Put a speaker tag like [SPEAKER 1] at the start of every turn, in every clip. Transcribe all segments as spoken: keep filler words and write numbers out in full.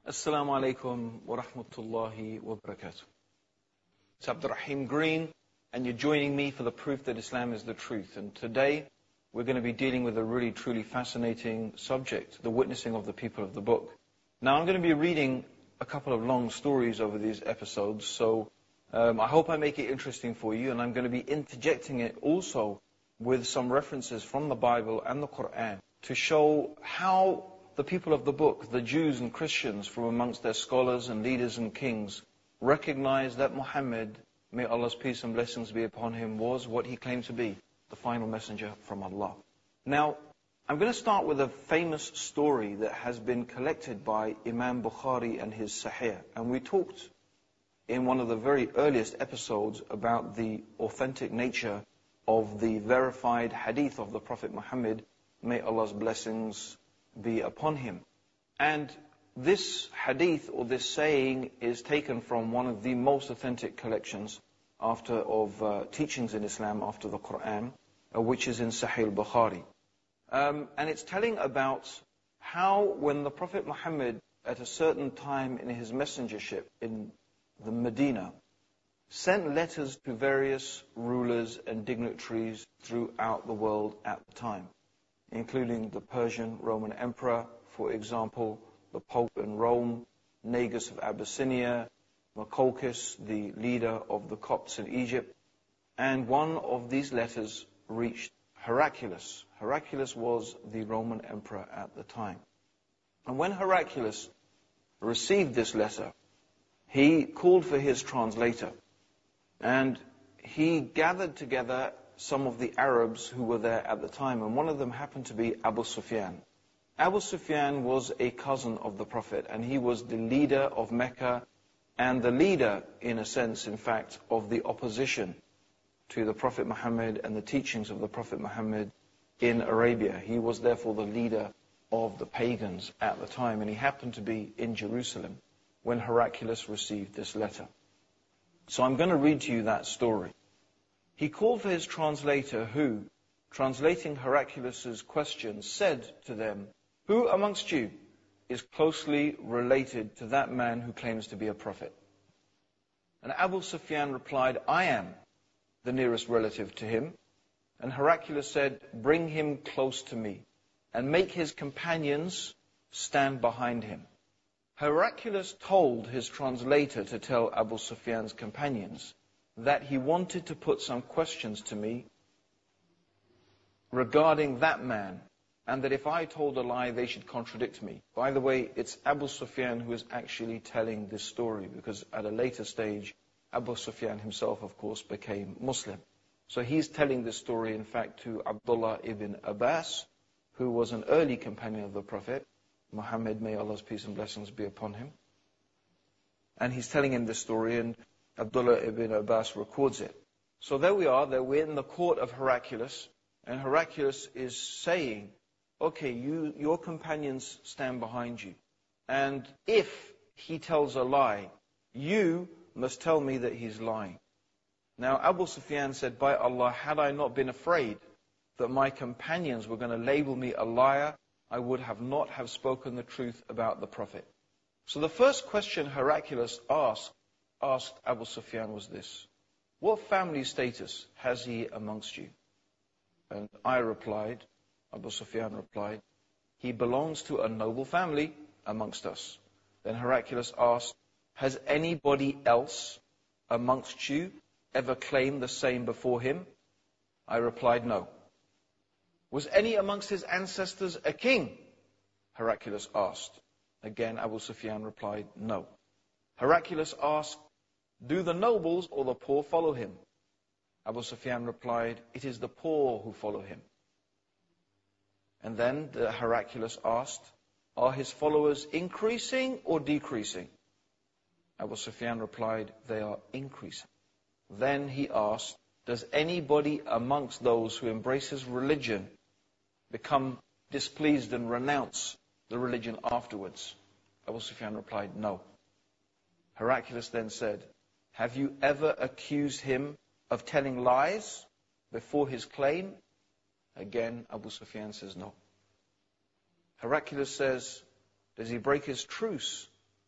[SPEAKER 1] Assalamu alaikum wa rahmatullahi wa barakatuh. It's Abdurrahim Green, and you're joining me for the proof that Islam is the truth. And today, we're going to be dealing with a really, truly fascinating subject, the witnessing of the people of the book. Now, I'm going to be reading a couple of long stories over these episodes, so um, I hope I make it interesting for you, and I'm going to be interjecting it also with some references from the Bible and the Quran to show how the people of the book, the Jews and Christians from amongst their scholars and leaders and kings, recognized that Muhammad, may Allah's peace and blessings be upon him, was what he claimed to be, the final messenger from Allah. Now, I'm going to start with a famous story that has been collected by Imam Bukhari and his Sahih. And we talked in one of the very earliest episodes about the authentic nature of the verified hadith of the Prophet Muhammad, may Allah's blessings be upon him. And this hadith or this saying is taken from one of the most authentic collections after of uh, teachings in Islam after the Quran, uh, which is in Sahih Bukhari. Um, and it's telling about how when the Prophet Muhammad at a certain time in his messengership in the Medina sent letters to various rulers and dignitaries throughout the world at the time, including the Persian Roman Emperor, for example, the Pope in Rome, Negus of Abyssinia, Muqawqis, the leader of the Copts in Egypt. And one of these letters reached Heraclius. Heraclius was the Roman Emperor at the time. And when Heraclius received this letter, he called for his translator. And he gathered together some of the Arabs who were there at the time, and one of them happened to be Abu Sufyan. Abu Sufyan was a cousin of the Prophet, and he was the leader of Mecca, and the leader, in a sense, in fact, of the opposition to the Prophet Muhammad and the teachings of the Prophet Muhammad in Arabia. He was therefore the leader of the pagans at the time, and he happened to be in Jerusalem when Heraclius received this letter. So I'm going to read to you that story. He called for his translator who, translating Heraclius' question, said to them, "Who amongst you is closely related to that man who claims to be a prophet?" And Abu Sufyan replied, "I am the nearest relative to him." And Heraclius said, "Bring him close to me and make his companions stand behind him." Heraclius told his translator to tell Abu Sufyan's companions that he wanted to put some questions to me regarding that man, and that if I told a lie, they should contradict me. By the way, it's Abu Sufyan who is actually telling this story, because at a later stage, Abu Sufyan himself, of course, became Muslim. So he's telling this story, in fact, to Abdullah ibn Abbas, who was an early companion of the Prophet Muhammad, may Allah's peace and blessings be upon him. And he's telling him this story, and Abdullah ibn Abbas records it. So there we are, there we're in the court of Heraclius, and Heraclius is saying, okay, you, your companions stand behind you, and if he tells a lie, you must tell me that he's lying. Now Abu Sufyan said, by Allah, had I not been afraid that my companions were going to label me a liar, I would have not have spoken the truth about the Prophet. So the first question Heraclius asked asked Abu Sufyan was this: what family status has he amongst you? And I replied, Abu Sufyan replied, he belongs to a noble family amongst us. Then Heraclius asked, has anybody else amongst you ever claimed the same before him? I replied, no. Was any amongst his ancestors a king? Heraclius asked. Again, Abu Sufyan replied, no. Heraclius asked, do the nobles or the poor follow him? Abu Sufyan replied, it is the poor who follow him. And then the Heraclius asked, are his followers increasing or decreasing? Abu Sufyan replied, they are increasing. Then he asked, does anybody amongst those who embrace his religion become displeased and renounce the religion afterwards? Abu Sufyan replied, no. Heraclius then said, have you ever accused him of telling lies before his claim? Again, Abu Sufyan says no. Heraclius says, does he break his truce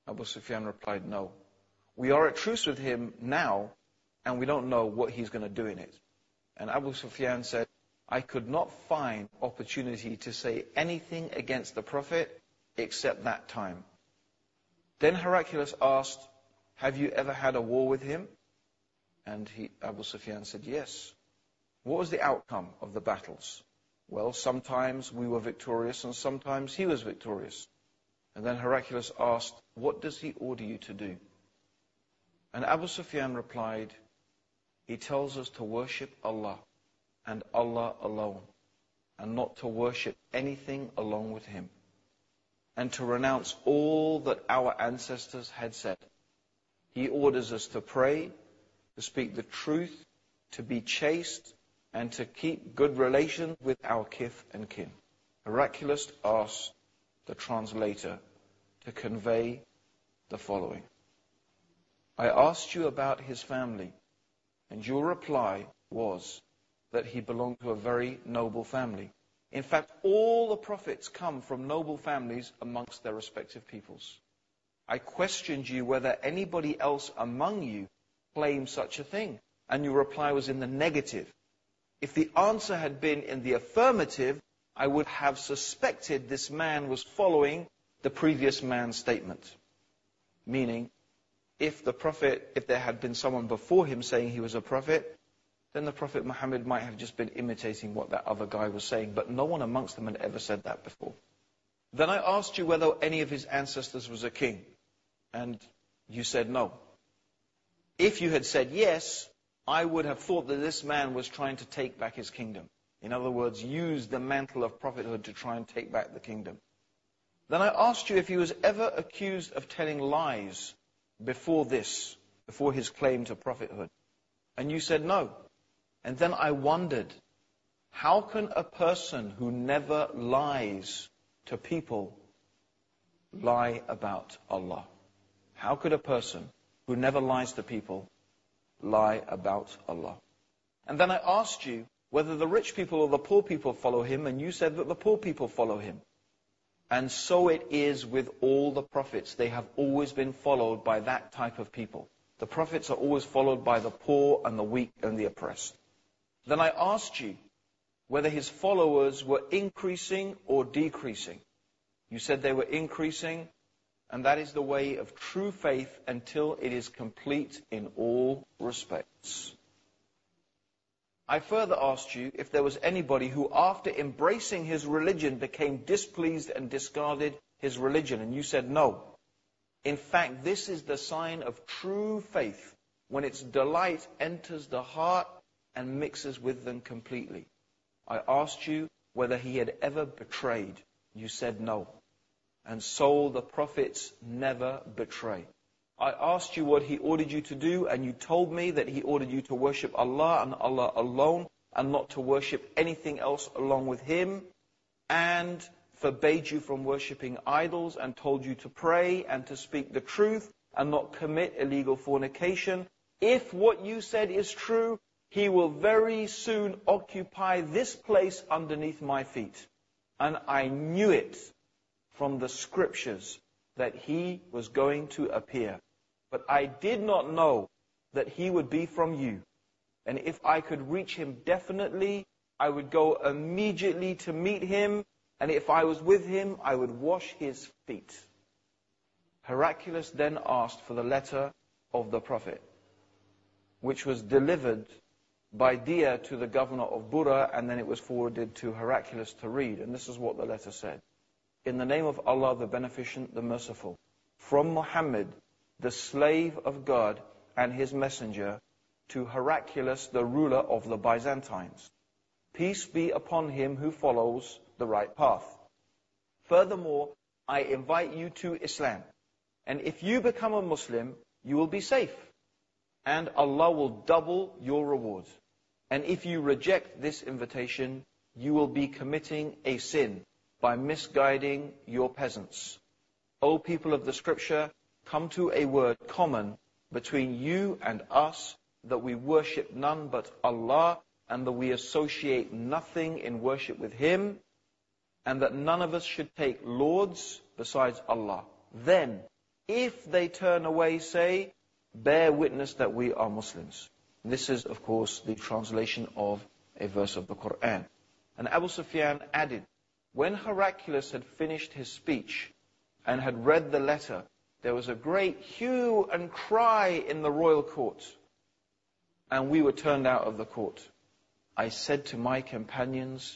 [SPEAKER 1] Abu Sufyan replied, no. We are at truce with him now, and we don't know what he's going to do in it. And Abu Sufyan said, I could not find opportunity to say anything against the Prophet except that time. Then Heraclius asked, have you ever had a war with him? And he, Abu Sufyan said, yes. What was the outcome of the battles? Well, sometimes we were victorious and sometimes he was victorious. And then Heraclius asked, what does he order you to do? And Abu Sufyan replied, he tells us to worship Allah and Allah alone, and not to worship anything along with him, and to renounce all that our ancestors had said. He orders us to pray, to speak the truth, to be chaste, and to keep good relations with our kith and kin. Heraclius asked the translator to convey the following. I asked you about his family, and your reply was that he belonged to a very noble family. In fact, all the prophets come from noble families amongst their respective peoples. I questioned you whether anybody else among you claimed such a thing, and your reply was in the negative. If the answer had been in the affirmative, I would have suspected this man was following the previous man's statement. Meaning, if the Prophet, if there had been someone before him saying he was a prophet, then the Prophet Muhammad might have just been imitating what that other guy was saying, but no one amongst them had ever said that before. Then I asked you whether any of his ancestors was a king, and you said no. If you had said yes, I would have thought that this man was trying to take back his kingdom. In other words, use the mantle of prophethood to try and take back the kingdom. Then I asked you if he was ever accused of telling lies before this, before his claim to prophethood. And you said no. And then I wondered, how can a person who never lies to people lie about Allah? How could a person who never lies to people lie about Allah? And then I asked you whether the rich people or the poor people follow him, and you said that the poor people follow him. And so it is with all the prophets. They have always been followed by that type of people. The prophets are always followed by the poor and the weak and the oppressed. Then I asked you whether his followers were increasing or decreasing. You said they were increasing, and that is the way of true faith until it is complete in all respects. I further asked you if there was anybody who, after embracing his religion, became displeased and discarded his religion, and you said no. In fact, this is the sign of true faith, when its delight enters the heart and mixes with them completely. I asked you whether he had ever betrayed. You said no. And so the prophets never betray. I asked you what he ordered you to do, and you told me that he ordered you to worship Allah and Allah alone, and not to worship anything else along with him, and forbade you from worshipping idols, and told you to pray and to speak the truth and not commit illegal fornication. If what you said is true, he will very soon occupy this place underneath my feet. And I knew it from the scriptures that he was going to appear. But I did not know that he would be from you. And if I could reach him definitely, I would go immediately to meet him. And if I was with him, I would wash his feet. Heraclius then asked for the letter of the Prophet, which was delivered by Dia to the governor of Bura, and then it was forwarded to Heraclius to read. And this is what the letter said. In the name of Allah, the Beneficent, the Merciful, from Muhammad, the slave of God and his messenger, to Heraclius, the ruler of the Byzantines. Peace be upon him who follows the right path. Furthermore, I invite you to Islam. And if you become a Muslim, you will be safe. And Allah will double your reward. And if you reject this invitation, you will be committing a sin by misguiding your peasants. O people of the scripture, come to a word common between you and us, that we worship none but Allah, and that we associate nothing in worship with him, and that none of us should take lords besides Allah. Then If they turn away, say, bear witness that we are Muslims. This is, of course, the translation of a verse of the Quran. And Abu Sufyan added, when Heraclius had finished his speech and had read the letter, there was a great hue and cry in the royal court, and we were turned out of the court. I said to my companions,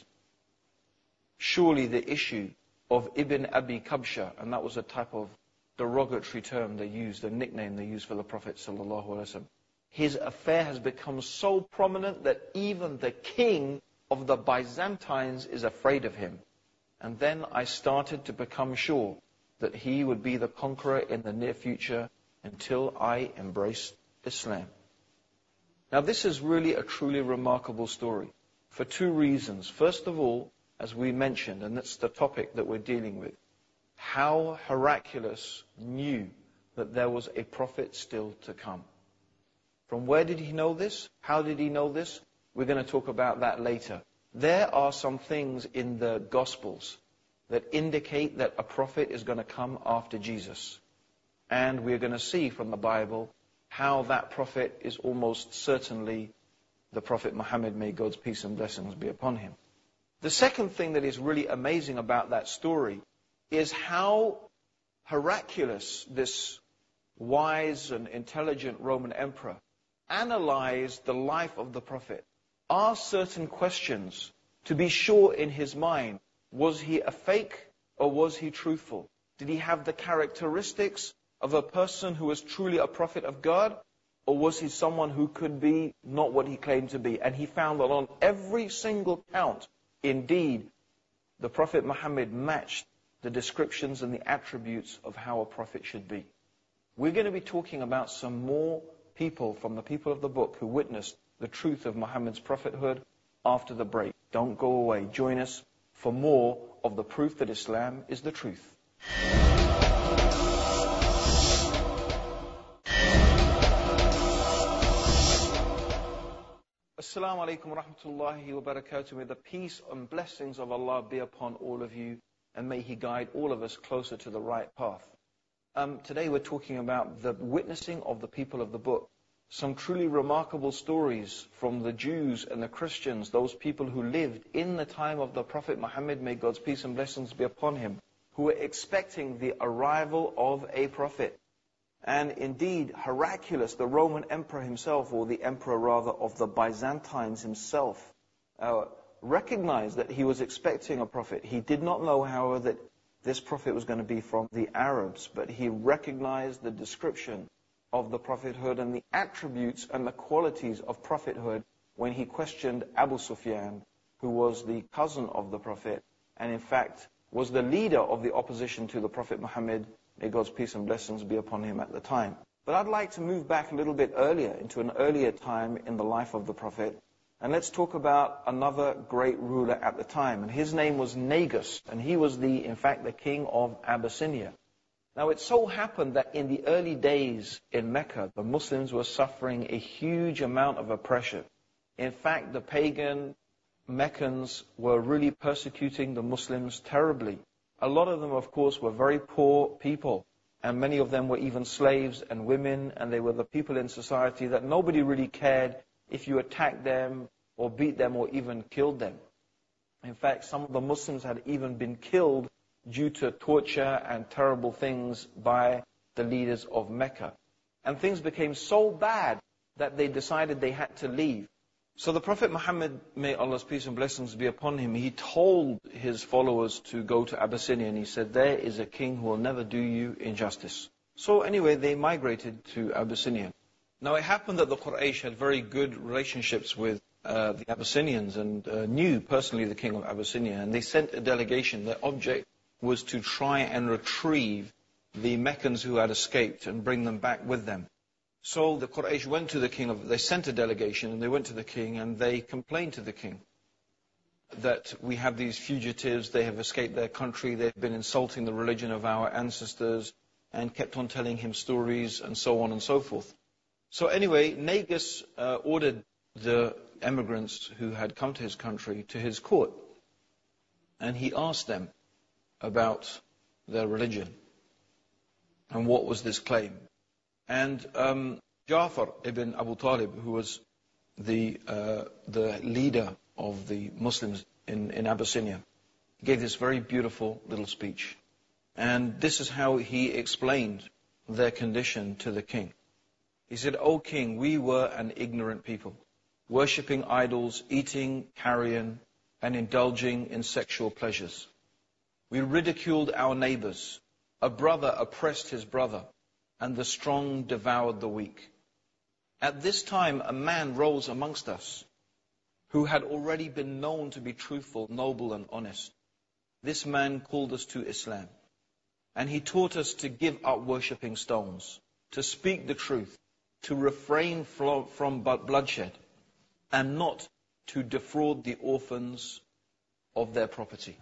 [SPEAKER 1] surely the issue of Ibn Abi Kabsha, and that was a type of derogatory term they used, a nickname they used for the Prophet ﷺ. His affair has become so prominent that even the king of the Byzantines is afraid of him. And then I started to become sure that he would be the conqueror in the near future until I embraced Islam. Now this is really a truly remarkable story for two reasons. First of all, as we mentioned, and that's the topic that we're dealing with, how Heraclius knew that there was a prophet still to come. From where did he know this? How did he know this? We're going to talk about that later. There are some things in the Gospels that indicate that a prophet is going to come after Jesus. And we're going to see from the Bible how that prophet is almost certainly the Prophet Muhammad, may God's peace and blessings be upon him. The second thing that is really amazing about that story is how Heraclius, this wise and intelligent Roman emperor, analyzed the life of the prophet, asked certain questions to be sure in his mind, was he a fake or was he truthful? Did he have the characteristics of a person who was truly a prophet of God, or was he someone who could be not what he claimed to be? And he found that on every single count, indeed, the Prophet Muhammad matched the descriptions and the attributes of how a prophet should be. We're going to be talking about some more people from the people of the book who witnessed the truth of Muhammad's prophethood after the break. Don't go away. Join us for more of the proof that Islam is the truth. Assalamu alaikum wa rahmatullahi wa barakatuh. May the peace and blessings of Allah be upon all of you, and may He guide all of us closer to the right path. Um, today we're talking about the witnessing of the people of the book. Some truly remarkable stories from the Jews and the Christians, those people who lived in the time of the Prophet Muhammad, may God's peace and blessings be upon him, who were expecting the arrival of a prophet. And indeed, Heraclius, the Roman emperor himself, or the emperor rather of the Byzantines himself, uh, recognized that he was expecting a prophet. He did not know, however, that this prophet was going to be from the Arabs, but he recognized the description of the prophethood and the attributes and the qualities of prophethood when he questioned Abu Sufyan, who was the cousin of the prophet, and in fact was the leader of the opposition to the Prophet Muhammad, may God's peace and blessings be upon him at the time. But I'd like to move back a little bit earlier, into an earlier time in the life of the prophet, and let's talk about another great ruler at the time. And his name was Negus, and he was the, in fact, the king of Abyssinia. Now it so happened that in the early days in Mecca, the Muslims were suffering a huge amount of oppression. In fact, the pagan Meccans were really persecuting the Muslims terribly. A lot of them, of course, were very poor people, and many of them were even slaves and women, and they were the people in society that nobody really cared if you attacked them or beat them or even killed them. In fact, some of the Muslims had even been killed due to torture and terrible things by the leaders of Mecca. And things became so bad that they decided they had to leave. So the Prophet Muhammad, may Allah's peace and blessings be upon him, he told his followers to go to Abyssinia, and he said, there is a king who will never do you injustice. So anyway, they migrated to Abyssinia. Now it happened that the Quraysh had very good relationships with uh, the Abyssinians, and uh, knew personally the king of Abyssinia, and they sent a delegation. Their object was to try and retrieve the Meccans who had escaped and bring them back with them. So the Quraysh went to the king of, they sent a delegation, and they went to the king, and they complained to the king that we have these fugitives, they have escaped their country, they've been insulting the religion of our ancestors, and kept on telling him stories, and so on and so forth. So anyway, Negus uh, ordered the emigrants who had come to his country to his court, and he asked them about their religion. And what was this claim? And um, Ja'far ibn Abu Talib, who was the, uh, the leader of the Muslims in, in Abyssinia, gave this very beautiful little speech. And this is how he explained their condition to the king. He said, "O king, we were an ignorant people, worshipping idols, eating carrion, and indulging in sexual pleasures. We ridiculed our neighbors. A brother oppressed his brother, and the strong devoured the weak. At this time, a man rose amongst us who had already been known to be truthful, noble, and honest. This man called us to Islam, and he taught us to give up worshipping stones, to speak the truth, to refrain from bloodshed, and not to defraud the orphans of their property.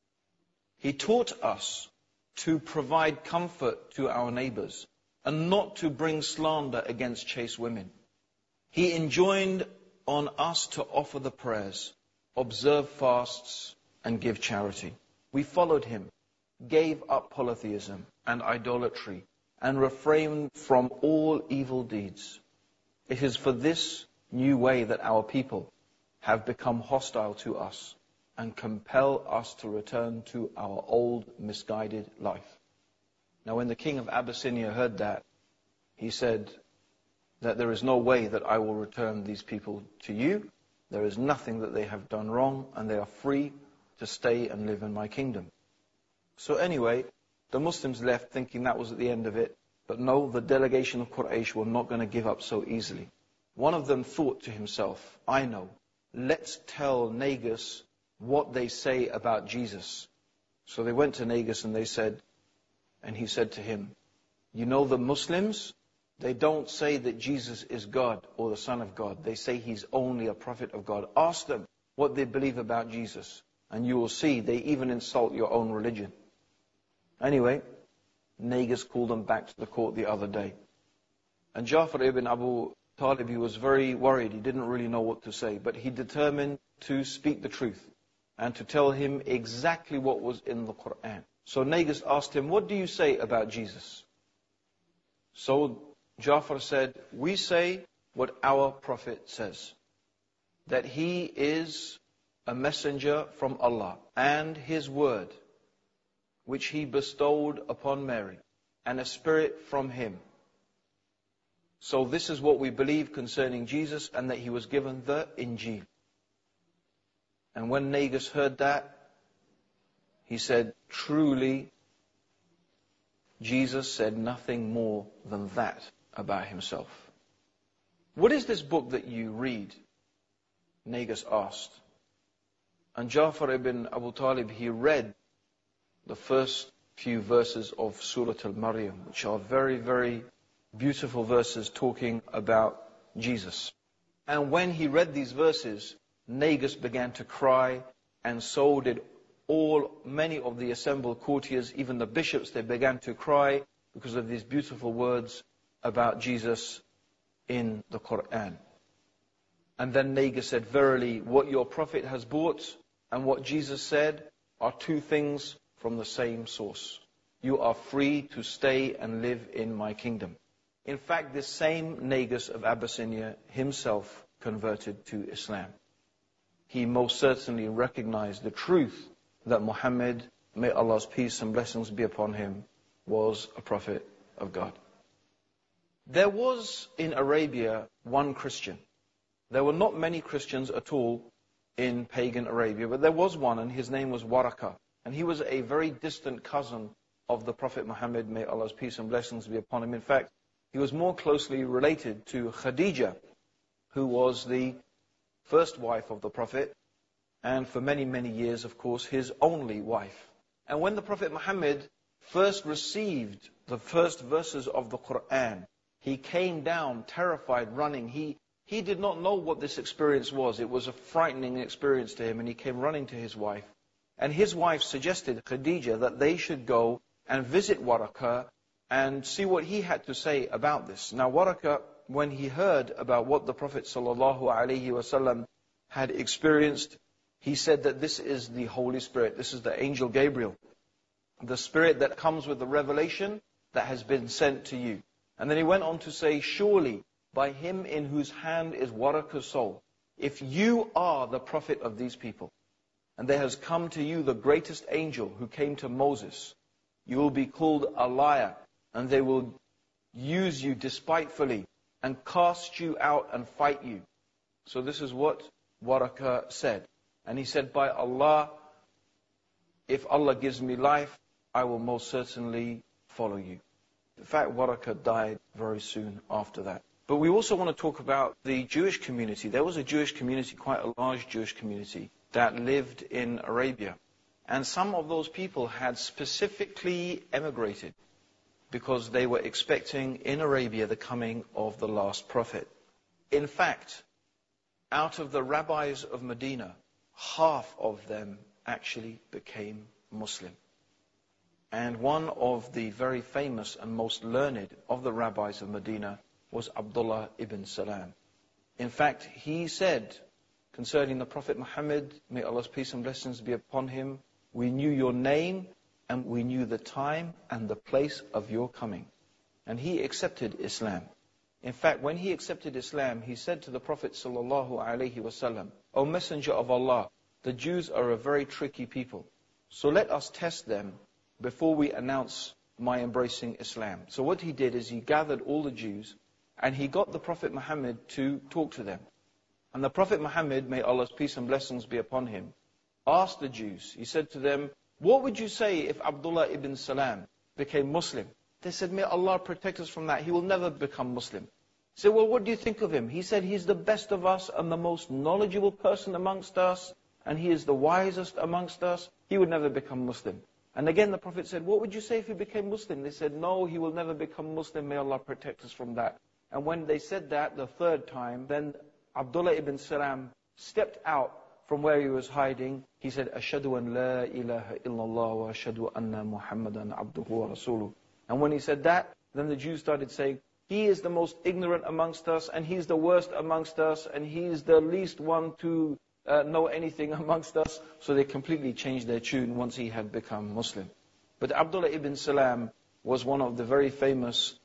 [SPEAKER 1] He taught us to provide comfort to our neighbors, and not to bring slander against chaste women. He enjoined on us to offer the prayers, observe fasts, and give charity. We followed him, gave up polytheism and idolatry, and refrained from all evil deeds. It is for this new way that our people have become hostile to us and compel us to return to our old misguided life." Now when the king of Abyssinia heard that, he said that there is no way that I will return these people to you. There is nothing that they have done wrong, and they are free to stay and live in my kingdom. So anyway, the Muslims left thinking that was at the end of it. But no, the delegation of Quraysh were not going to give up so easily. One of them thought to himself, I know, let's tell Negus what they say about Jesus. So they went to Negus and they said, and he said to him, you know the Muslims, they don't say that Jesus is God or the Son of God. They say he's only a prophet of God. Ask them what they believe about Jesus, and you will see they even insult your own religion. Anyway, Negus called them back to the court the other day. And Ja'far ibn Abu Talib, he was very worried. He didn't really know what to say, but he determined to speak the truth and to tell him exactly what was in the Quran. So Negus asked him, what do you say about Jesus? So Ja'far said, we say what our Prophet says, that he is a messenger from Allah, and his word, which he bestowed upon Mary, and a spirit from him. So this is what we believe concerning Jesus, and that he was given the Injil. And when Negus heard that, he said, truly, Jesus said nothing more than that about himself. What is this book that you read? Negus asked. And Ja'far ibn Abu Talib, he read the first few verses of Surah Al-Maryam, which are very, very beautiful verses talking about Jesus. And when he read these verses, Negus began to cry, and so did all, many of the assembled courtiers, even the bishops, they began to cry because of these beautiful words about Jesus in the Quran. And then Negus said, verily, what your prophet has brought and what Jesus said are two things from the same source. You are free to stay and live in my kingdom. In fact, this same Negus of Abyssinia himself converted to Islam. He most certainly recognized the truth that Muhammad, may Allah's peace and blessings be upon him, was a prophet of God. There was in Arabia one Christian. There were not many Christians at all in pagan Arabia, but there was one, and his name was Waraka. And he was a very distant cousin of the Prophet Muhammad, may Allah's peace and blessings be upon him. In fact, he was more closely related to Khadija, who was the first wife of the Prophet, and for many, many years, of course, his only wife. And when the Prophet Muhammad first received the first verses of the Quran, he came down terrified, running. He, he did not know what this experience was. It was a frightening experience to him, and he came running to his wife. And his wife suggested, Khadija, that they should go and visit Waraka and see what he had to say about this. Now Waraka, when he heard about what the Prophet ﷺ had experienced, he said that this is the Holy Spirit, this is the angel Gabriel, the spirit that comes with the revelation that has been sent to you. And then he went on to say, surely by him in whose hand is Waraqa's soul, if you are the prophet of these people, and there has come to you the greatest angel who came to Moses, you will be called a liar, and they will use you despitefully, and cast you out and fight you. So this is what Waraqa said. And he said, by Allah, if Allah gives me life, I will most certainly follow you. In fact, Waraqa died very soon after that. But we also want to talk about the Jewish community. There was a Jewish community, quite a large Jewish community, that lived in Arabia. And some of those people had specifically emigrated because they were expecting in Arabia the coming of the last prophet. In fact, out of the rabbis of Medina, half of them actually became Muslim. And one of the very famous and most learned of the rabbis of Medina was Abdullah ibn Salam. In fact, he said concerning the Prophet Muhammad, may Allah's peace and blessings be upon him, we knew your name and we knew the time and the place of your coming. And he accepted Islam. In fact, when he accepted Islam, he said to the Prophet sallallahu alaihi wasallam, O Messenger of Allah, the Jews are a very tricky people. So let us test them before we announce my embracing Islam. So what he did is he gathered all the Jews and he got the Prophet Muhammad to talk to them. And the Prophet Muhammad, may Allah's peace and blessings be upon him, asked the Jews, he said to them, what would you say if Abdullah ibn Salam became Muslim? They said, may Allah protect us from that. He will never become Muslim. He said, well, what do you think of him? He said, he's the best of us and the most knowledgeable person amongst us, and he is the wisest amongst us. He would never become Muslim. And again, the Prophet said, what would you say if he became Muslim? They said, no, he will never become Muslim. May Allah protect us from that. And when they said that the third time, then Abdullah ibn Salam stepped out from where he was hiding. He said, Ashhadu an la ilaha illallah wa ashhadu anna Muhammadan abduhu wa rasuluh. And when he said that, then the Jews started saying, he is the most ignorant amongst us, and he's the worst amongst us, and he's the least one to uh, know anything amongst us. So they completely changed their tune once he had become Muslim. But Abdullah ibn Salam was one of the very famous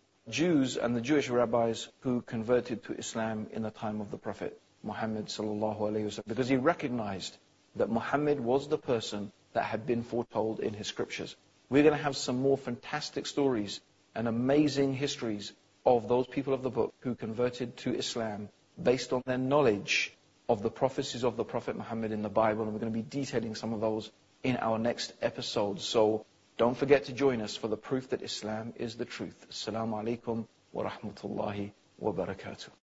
[SPEAKER 1] Jews and the Jewish rabbis who converted to Islam in the time of the Prophet Muhammad sallallahu alaihi wasallam, because he recognized that Muhammad was the person that had been foretold in his scriptures. We're going to have some more fantastic stories and amazing histories of those people of the book who converted to Islam based on their knowledge of the prophecies of the Prophet Muhammad in the Bible, and we're going to be detailing some of those in our next episode. So don't forget to join us for the proof that Islam is the truth. Assalamu alaikum wa rahmatullahi wa barakatuh.